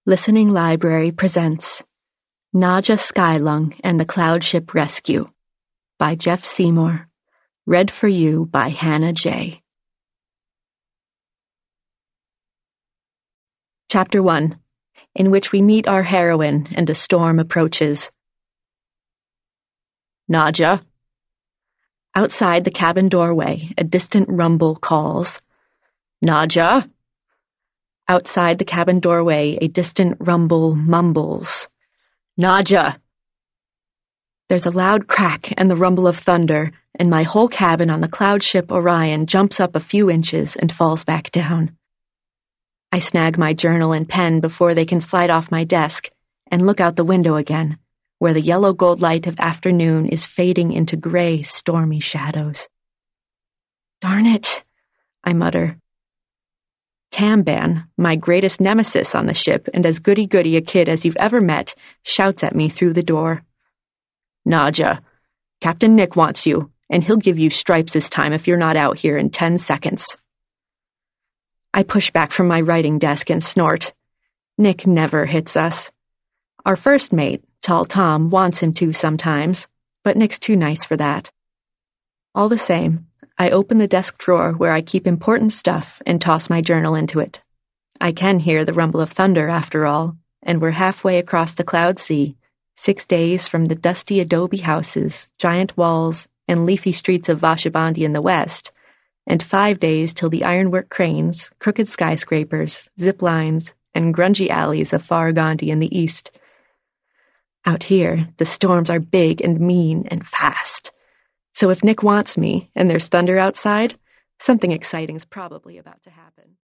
Listening Library presents Nadja Skylung and the Cloud Ship Rescue by Jeff Seymour. Read for you by Hannah J. Chapter 1, in which we meet our heroine and a storm approaches. Nadja. Outside the cabin doorway, a distant rumble calls. Nadja. Outside the cabin doorway, a distant rumble mumbles. Nadja! There's a loud crack and the rumble of thunder, and my whole cabin on the cloud ship Orion jumps up a few inches and falls back down. I snag my journal and pen before they can slide off my desk and look out the window again, where the yellow gold light of afternoon is fading into gray, stormy shadows. Darn it, I mutter. Tamban, my greatest nemesis on the ship and as goody-goody a kid as you've ever met, shouts at me through the door. Nadja, Captain Nick wants you, and he'll give you stripes this time if you're not out here in 10 seconds. I push back from my writing desk and snort. Nick never hits us. Our first mate, Tall Tom, wants him to sometimes, but Nick's too nice for that. All the same, I open the desk drawer where I keep important stuff and toss my journal into it. I can hear the rumble of thunder after all, and we're halfway across the cloud sea, 6 days from the dusty adobe houses, giant walls, and leafy streets of Vashabandi in the west, and 5 days till the ironwork cranes, crooked skyscrapers, zip lines, and grungy alleys of Faragandi in the east. Out here, the storms are big and mean and fast. So if Nick wants me, and there's thunder outside, something exciting's probably about to happen.